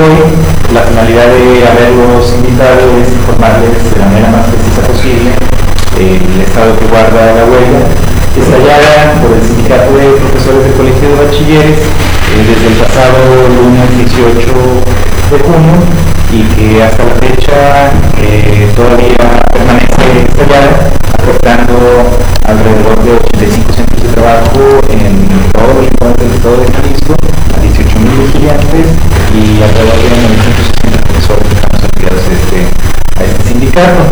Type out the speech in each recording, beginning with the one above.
hoy, la finalidad de haberlos invitado es informarles de la manera más precisa posible el estado que guarda la huelga, estallada por el Sindicato de Profesores del Colegio de Bachilleres desde el pasado lunes 18 de junio y que hasta la fecha todavía permanece estallada, afectando alrededor de 85 centros de trabajo en todos los rincones del estado de Jalisco, a 18,000 estudiantes y alrededor de 960 profesores que estamos afiliados a este sindicato.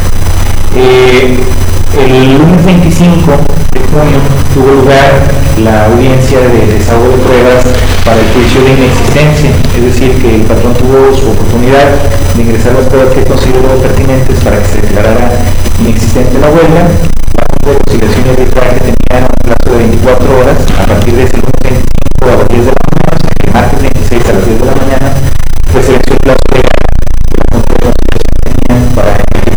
El lunes 25 de junio tuvo lugar la audiencia de desahogo de pruebas para el juicio de inexistencia, es decir, que el patrón tuvo su oportunidad de ingresar las pruebas que consideró pertinentes para que se declarara inexistente la huelga. La Junta de Conciliación y Arbitraje tenía un plazo de 24 horas a partir de ese lunes 25 a las 10 de la mañana, o sea que martes 26 a las 10 de la mañana, pues se venció el plazo legal que la Junta de Conciliación tenía para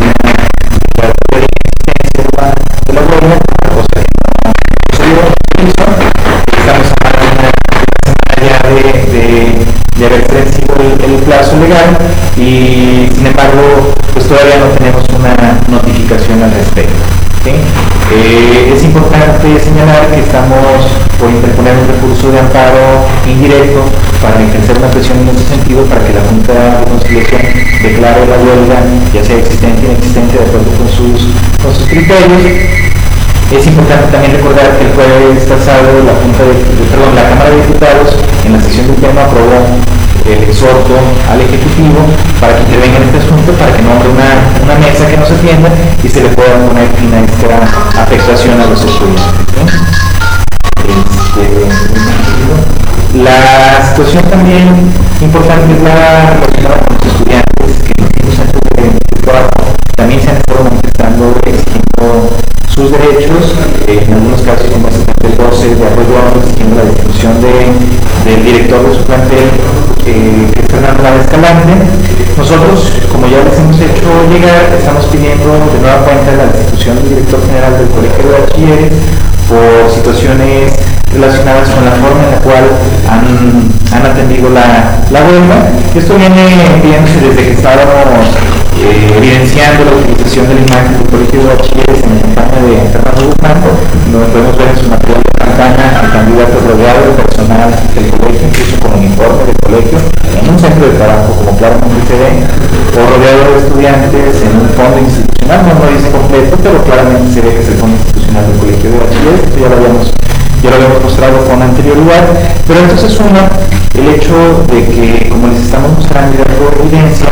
de la huelga, cosa que no sucedió. Estamos hablando de una semana ya de haber vencido el plazo legal y sin embargo pues todavía no tenemos una notificación al respecto. ¿Sí? Es importante señalar que estamos por interponer un recurso de amparo indirecto para ejercer una presión en ese sentido para que la Junta de Conciliación declare la huelga, ya sea existente o inexistente, de acuerdo con sus criterios. Es importante también recordar que el jueves pasado la Cámara de Diputados en la sesión del Pleno aprobó el exhorto al Ejecutivo para que intervenga en este asunto, para que nombre una mesa que nos atienda y se le pueda poner fin a esta afectación a los estudiantes. La situación también importante es la relacionada con los estudiantes que en los mismos centros de trabajo también se han estado manifestando exigiendo sus derechos, en algunos casos como el 12 de Arroyo Hondo, exigiendo la destitución del director de su plantel, Fernando Lara Escalante. Nosotros, como ya les hemos hecho llegar, estamos pidiendo de nueva cuenta la destitución del director general del Colegio de Bachilleres por situaciones relacionadas con la forma en la cual han atendido la huelga. Esto viene pidiéndose desde que estábamos evidenciando la utilización de la imagen del Colegio de Bachilleres en la campaña de Fernando Guzmán, donde podemos ver en su material de campaña al candidato rodeado de personal del colegio, incluso con uniforme del colegio, en un centro de trabajo, como claramente se ve, o rodeado de estudiantes en un fondo institucional, no lo dice completo, pero claramente se ve que es el fondo institucional del Colegio de Bachilleres. Esto ya lo habíamos mostrado con anterioridad, pero entonces suma el hecho de que, como les estamos mostrando y dando evidencia,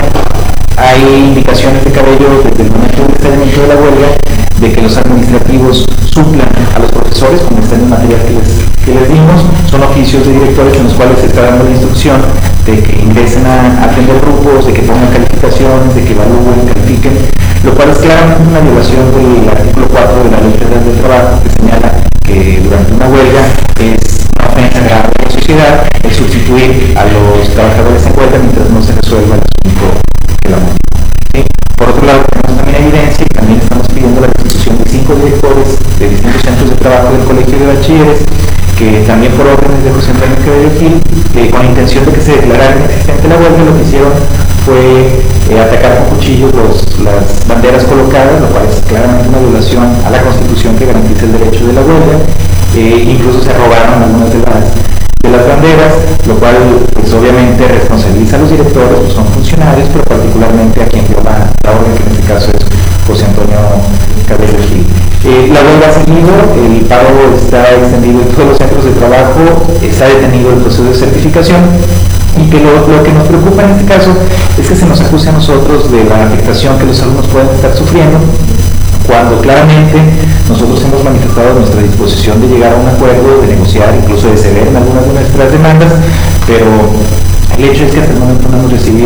hay indicaciones de cabello desde el momento del estallamiento de la huelga de que los administrativos suplan a los profesores, como está en el material que les dimos. Son oficios de directores en los cuales se está dando la instrucción de que ingresen a atender grupos, de que pongan calificaciones, de que evalúen, califiquen, lo cual es claramente una violación del artículo 4 de la Ley Federal del Trabajo, que señala que durante una huelga es una ofensa grave a la sociedad el sustituir a los trabajadores en huelga mientras no se resuelva el asunto de la motivo. ¿Sí? Por otro lado, tenemos también evidencia y también estamos pidiendo la destitución de 5 directores de distintos centros de trabajo del Colegio de Bachilleres, que también por órdenes de José Antonio Cabello Gil, con la intención de que se declarara inexistente la huelga, lo que hicieron fue atacar con cuchillos las banderas colocadas, lo cual es claramente una violación a la Constitución que garantiza el derecho de la huelga. Incluso se robaron algunas de las banderas, lo cual pues obviamente responsabiliza a los directores, pues son funcionarios, pero particularmente a quien dio la orden, que en este caso es José Antonio Cabello Gil. La huelga ha seguido, el paro está extendido en todos los centros de trabajo, está detenido el proceso de certificación, y que lo que nos preocupa en este caso es que se nos acuse a nosotros de la afectación que los alumnos pueden estar sufriendo, cuando claramente nosotros hemos manifestado nuestra disposición de llegar a un acuerdo, de negociar, incluso de ceder en algunas de nuestras demandas, pero el hecho es que hasta el momento no hemos recibido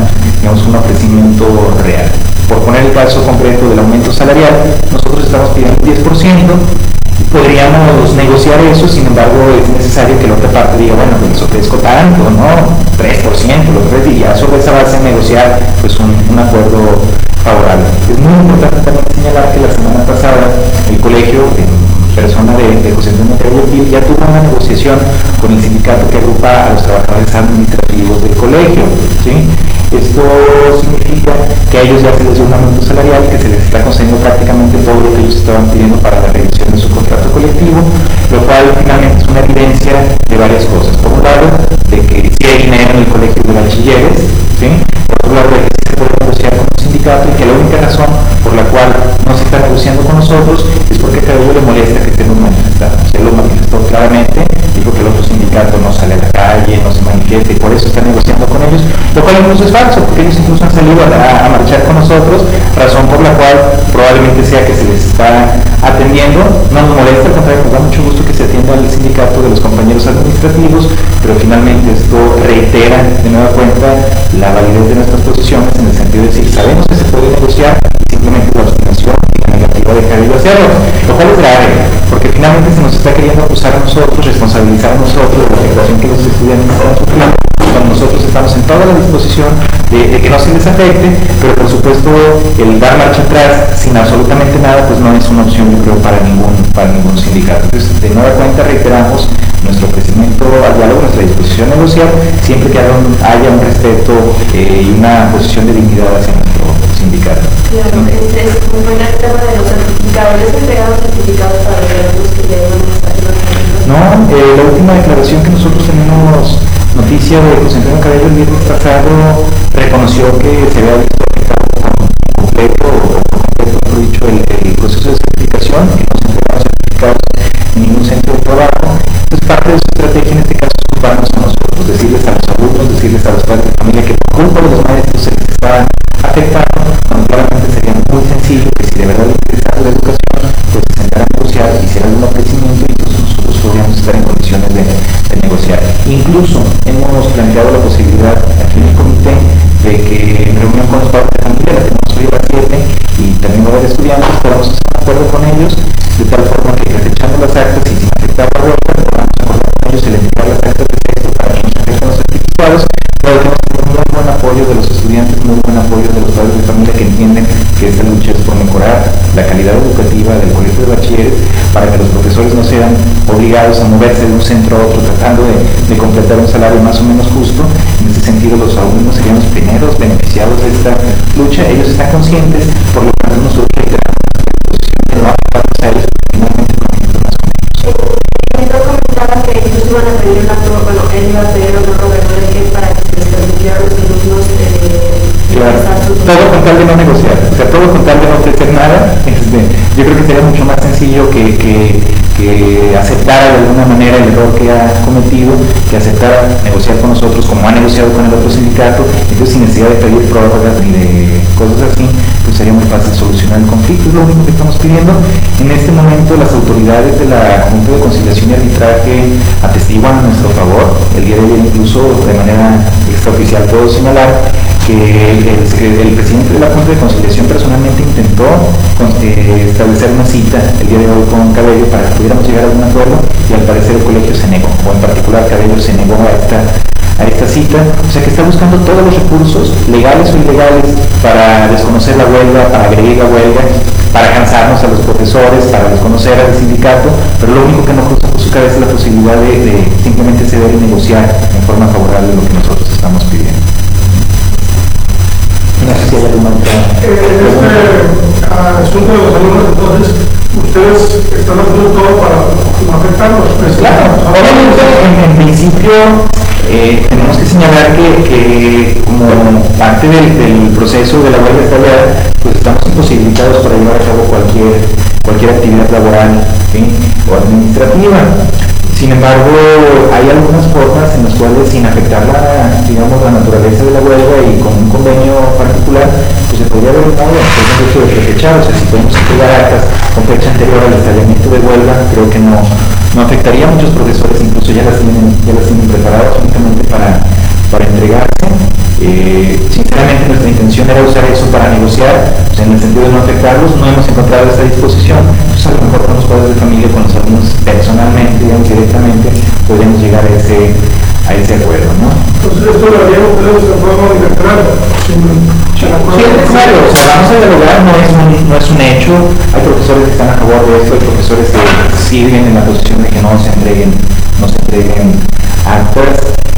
un ofrecimiento real. Por poner el caso concreto del aumento salarial, nosotros estamos pidiendo un 10%, podríamos negociar eso, sin embargo es necesario que la otra parte diga, bueno, pues les ofrezco tanto, ¿no? 3%, lo que y ya sobre esa base negociar pues un acuerdo favorable. Es muy importante también señalar que la semana pasada el colegio, en persona de José Antonio Cabello Gil, ya tuvo una negociación con el sindicato que agrupa a los trabajadores administrativos del colegio, ¿sí? Esto significa que a ellos ya se les dio un aumento salarial y que se les está concediendo prácticamente todo lo que ellos estaban pidiendo para la revisión de su contrato colectivo, lo cual finalmente es una evidencia de varias cosas. Por un lado, de que sí hay dinero en el colegio de bachilleres, ¿sí? Por otro lado, de que sí se puede negociar con el sindicato y que la única razón por la cual no se está negociando con nosotros es porque a Cabello le molesta que estemos manifestando. Él lo manifestó claramente, dijo que el otro sindicato no sale a la calle, no se manifiesta y por eso está negociando con ellos, lo cual incluso es falso, porque ellos incluso han salido a marchar con nosotros, razón por la cual probablemente sea que se les está atendiendo. No nos molesta, al contrario, nos da mucho gusto que se atienda al sindicato de los compañeros administrativos, pero finalmente esto reitera de nueva cuenta la validez de nuestras posiciones en el sentido de decir, sabemos que se puede negociar y simplemente la obstinación y la negativa de Cabello hacerlo, lo cual es grave, porque finalmente se nos está queriendo acusar a nosotros, responsabilizar a nosotros de la afectación que los estudiantes están sufriendo, cuando nosotros estamos en toda la disposición de que no se les afecte, pero por supuesto el dar marcha atrás sin absolutamente nada pues no es una opción, yo creo, para ningún sindicato. Entonces, de nueva cuenta reiteramos nuestro ofrecimiento al diálogo, nuestra disposición a negociar, siempre que haya un respeto y una posición de dignidad hacia nuestro sindicato. Claro, entonces, como fue el tema de los certificados, ¿les entregaron certificados para los que ya iban a estar en los centros? No, la última declaración que nosotros tenemos noticia de José Antonio Cabello el viernes pasado reconoció que se había visto afectado completo, mejor dicho, el proceso de certificación, que no se entregaron certificados en ningún centro de trabajo. Entonces, parte de su estrategia en este caso es ocuparnos a nosotros, decirles a los alumnos, decirles a los padres de familia que por culpa de los maestros se les está afectando, cuando claramente sería muy sencillo que si de verdad les interesa la educación, pues se sentaran a negociar, hicieran un ofrecimiento y entonces nosotros podríamos estar en condiciones de negociar. Incluso hemos planteado la posibilidad aquí en el comité de que en reunión con los padres de familia, la tenemos hoy a las 7 y también va a haber estudiantes, podamos hacer un acuerdo con ellos de tal forma que desechando las actas y sin afectar la huelga, podamos acordar con ellos el entregar las actas de texto para que nos afecten los certificados, pero tenemos muy buen apoyo de los estudiantes, muy buen apoyo de los padres de familia que entienden que esta lucha es por mejorar la calidad educativa del colegio de bachilleres para que los profesores no sean obligados a moverse de un centro a otro tratando de completar un salario más o menos justo. En ese sentido, los alumnos serían los primeros beneficiados de esta lucha. Ellos están conscientes, por lo tanto nosotros reiteramos nuestra disposición de no afectarnos a ellos, finalmente conectarnos con ellos. Entonces comentaba que ellos iban a pedir una prueba, bueno, él iba a pedir una prueba de que para que se les permitiera a los alumnos claro, todo con tal de no negociar, o sea, todo con tal de no ofrecer nada. Yo creo que sería mucho más sencillo que aceptara de alguna manera el error que ha cometido, que aceptara negociar con nosotros como ha negociado con el otro sindicato, entonces sin necesidad de pedir prórrogas ni de cosas así, pues sería muy fácil solucionar el conflicto. Es lo único que estamos pidiendo. En este momento las autoridades de la Junta de Conciliación y Arbitraje atestiguan a nuestro favor. El día de ayer incluso de manera extraoficial puedo señalar que el presidente de la Junta de Conciliación personalmente intentó establecer una cita el día de hoy con Cabello para que pudiéramos llegar a algún acuerdo y al parecer el colegio se negó, o en particular Cabello se negó a esta cita, o sea que está buscando todos los recursos legales o ilegales para desconocer la huelga, para agredir la huelga, para cansarnos a los profesores, para desconocer al sindicato, pero lo único que nos cruza por su cabeza es la posibilidad de simplemente ceder y negociar en forma favorable lo que nosotros estamos pidiendo. No sé si hay alguna otra pregunta. Asunto de los alumnos, entonces, ustedes están haciendo todo para no afectarlos. Claro, obviamente en principio tenemos que señalar que como parte del proceso de la huelga estallada, pues estamos imposibilitados para llevar a cabo cualquier actividad laboral, ¿sí?, o administrativa. Sin embargo, hay algunas formas en las cuales, sin afectar la naturaleza de la huelga y con un convenio particular, pues se podría ver un modo, por ejemplo, hecho de prefechar. O sea, si podemos entregar actas con fecha anterior al estallamiento de huelga, creo que no afectaría a muchos profesores, incluso ya las tienen preparadas únicamente para entregarse. Sinceramente nuestra intención era usar eso para negociar, pues en el sentido de no afectarlos. No hemos encontrado esta disposición, pues a lo mejor con los padres de familia, con los alumnos personalmente, digamos, directamente, podríamos llegar a ese acuerdo, ¿no? Entonces esto lo haríamos de forma unilateral. Sí, claro, o sea, vamos a dialogar, no es un hecho. Hay profesores que están a favor de esto, hay profesores que siguen en la posición de que no se entreguen actas.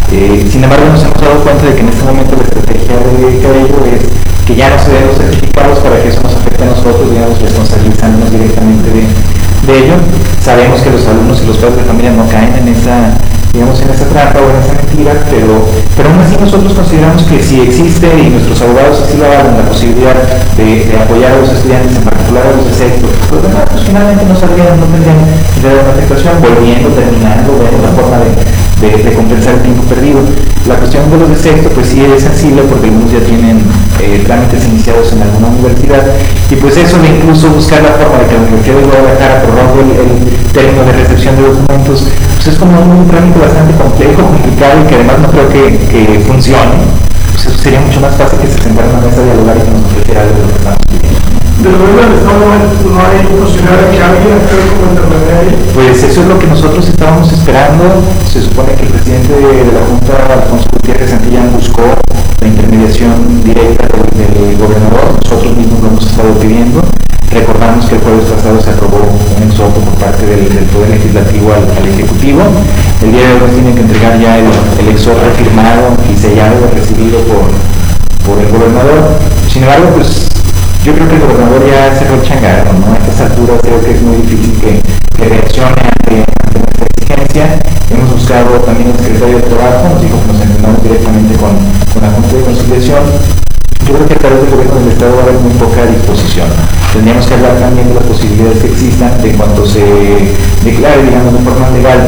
Sin embargo, nos hemos dado cuenta de que en este momento la estrategia de Cabello es que ya no se den los certificados para que eso nos afecte a nosotros, digamos, responsabilizándonos directamente de ello. Sabemos que los alumnos y los padres de familia no caen en esa, digamos, en esa trampa o en esa mentira, pero aún así nosotros consideramos que si existe, y nuestros abogados así lo hagan, la posibilidad de apoyar a los estudiantes, en particular a los de sexto, pues bueno, pues finalmente no tendrían de una afectación, volviendo, terminando, viendo la forma de compensar el tiempo perdido. La cuestión de los de sexto, pues sí es sensible porque algunos ya tienen trámites iniciados en alguna universidad, y pues eso de incluso buscar la forma de que la Universidad de Guadalajara prorrogue el término de recepción de documentos, pues es como un trámite bastante complejo, complicado, y que además no creo que funcione. Pues eso sería mucho más fácil que se sentara en una mesa a dialogar y que nos ofreciera algo de lo que estamos pidiendo. ¿De verdad en este momento no hay posibilidad de que alguien actúe como intermediario? Pues eso es lo que nosotros estábamos esperando. Se supone que el presidente de la Junta, Alfonso Gutiérrez Santillán, buscó la intermediación directa del gobernador. Nosotros mismos lo hemos estado pidiendo. Recordamos que el jueves pasado se aprobó un exhorto por parte del Poder Legislativo al Ejecutivo. El día de hoy tienen que entregar ya el exhorto firmado y sellado, recibido por el gobernador. Sin embargo, pues yo creo que el gobernador ya cerró el changarro, ¿no? A estas alturas creo que es muy difícil que reaccione ante nuestra exigencia. Hemos buscado también al secretario de Trabajo, nos dijo que nos entendamos directamente con la Junta de Conciliación. Yo creo que a través del gobierno del Estado va a haber muy poca disposición. Tendríamos que hablar también de las posibilidades que existan de cuando se declare, digamos, de forma legal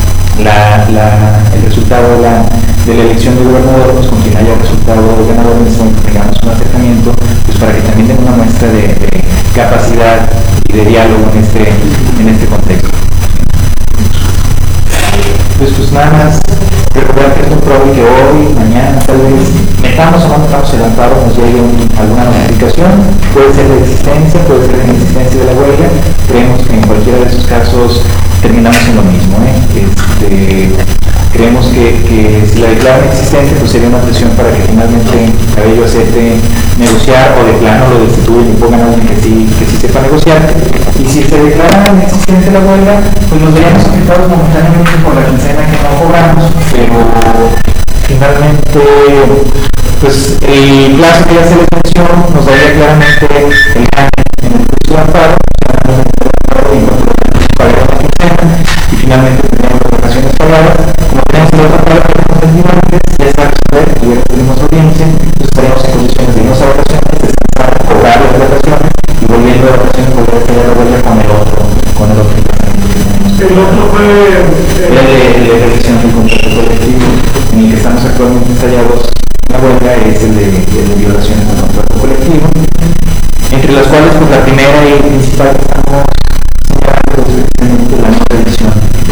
el resultado de la elección del gobernador, pues con quien haya resultado ganador, en ese momento tengamos un acercamiento, pues para que también den una muestra de capacidad y de diálogo en este contexto. Pues nada más recordar que es muy probable que hoy, mañana, tal vez metamos o no metamos el amparo, nos llegue alguna notificación. Puede ser de existencia, puede ser de inexistencia de la huelga. Creemos que en cualquiera de esos casos terminamos en lo mismo. Creemos que si la declaran existente, pues sería una presión para que finalmente Cabello acepte negociar, o de plano lo destituyen y pongan a alguien que sí sepa negociar. Y si se declara inexistente la huelga, pues nos veríamos afectados momentáneamente por la quincena que no cobramos, pero finalmente pues el plazo que ya se les mencionó nos daría claramente el cambio en el precio de amparo, y finalmente tendríamos las vacaciones pagadas. Como tenemos el otro pago que hemos tenido antes, ya está resuelto, ya tenemos audiencia, entonces estaríamos en condiciones de irnos a vacaciones, descansar, cobrar las vacaciones y volviendo de vacaciones volver a hacer la huelga con el otro emplazamiento que tenemos. El otro fue el de revisión del contrato colectivo, en el que estamos actualmente ensayados. La huelga es el de violaciones del contrato colectivo, entre las cuales pues la primera y principal que estamos señalando es precisamente la no revisión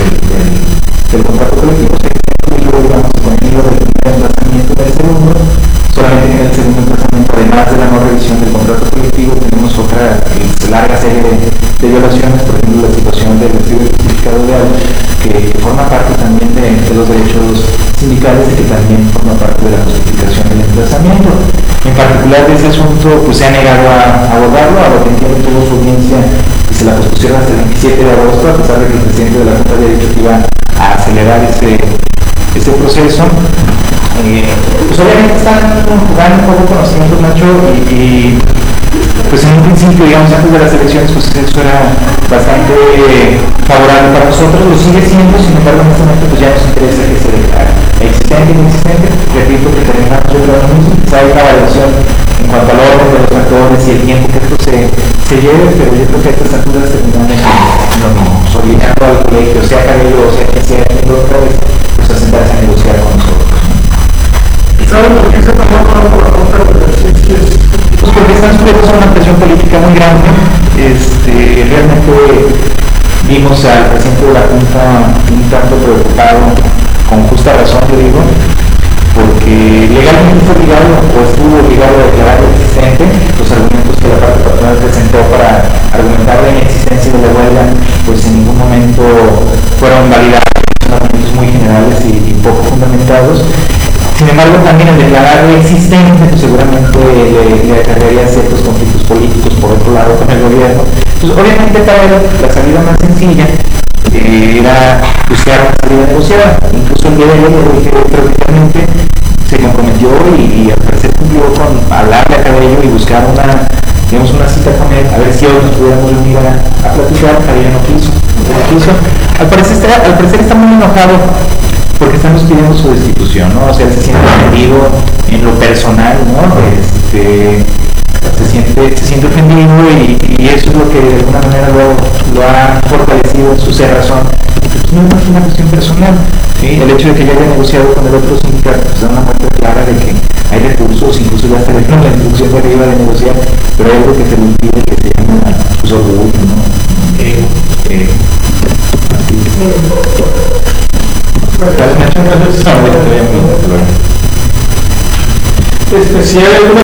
del contrato colectivo. Y luego vamos a poner el primer emplazamiento del segundo. Solamente en el segundo emplazamiento, además de la no revisión del contrato colectivo, tenemos otra larga serie de violaciones, por ejemplo la situación del recibo del certificado de auto, que forma parte también de los derechos sindicales y que también forma parte de la justificación del emplazamiento. En particular de ese asunto, pues se ha negado a abordarlo, a lo que entiendo tuvo su audiencia y se la pospusieron hasta el 27 de agosto, a pesar de que el presidente de la Junta había dicho que iba a acelerar ese proceso. Pues obviamente están jugando un poco con los tiempos, Nacho, y pues en un principio, digamos, antes de las elecciones, pues eso era bastante favorable para nosotros, lo sigue siendo. Sin embargo, en este momento pues ya nos interesa que se declare existente y inexistente. Repito que terminamos yo creo lo mismo, quizá hay una valoración en cuanto al orden de los factores y el tiempo que esto se lleve, pero yo creo que a estas alturas terminamos en lo mismo, obligando al colegio, sea Cabello o sea que sea el otro, pues a sentarse a negociar con nosotros. ¿Saben por qué se tomó por la Junta de Justicia? Pues porque están sujetos a una presión política muy grande. Realmente vimos al presidente de la Junta un tanto preocupado, con justa razón yo digo, porque legalmente fue obligado o estuvo obligado a declarar existente. Los argumentos que la parte patronal presentó para argumentar la inexistencia de la huelga, pues en ningún momento fueron validados, son argumentos muy generales y poco fundamentados. Sin embargo, también el declararlo existente, pues seguramente le acarrearía ciertos conflictos políticos por otro lado con el gobierno. Entonces, obviamente para él la salida más sencilla era buscar una salida negociada. Incluso el día de hoy, prácticamente se comprometió y al parecer cumplió con hablarle a Cabello y buscar una cita con él, a ver si hoy nos pudiéramos reunir a platicar. Cabello no quiso. Al parecer está muy enojado porque estamos pidiendo su destitución, ¿no? O sea, él se siente ofendido en lo personal, ¿no? Se siente ofendido y eso es lo que de alguna manera lo ha fortalecido en su cerrazón. Pues no es una cuestión personal, ¿sí? El hecho de que ya haya negociado con el otro sindicato pues da una muestra clara de que hay recursos, incluso ya se dieron la instrucción de arriba de negociar, pero hay algo que se le impide, que se llama pues, orgullo, ¿no? Si hay alguna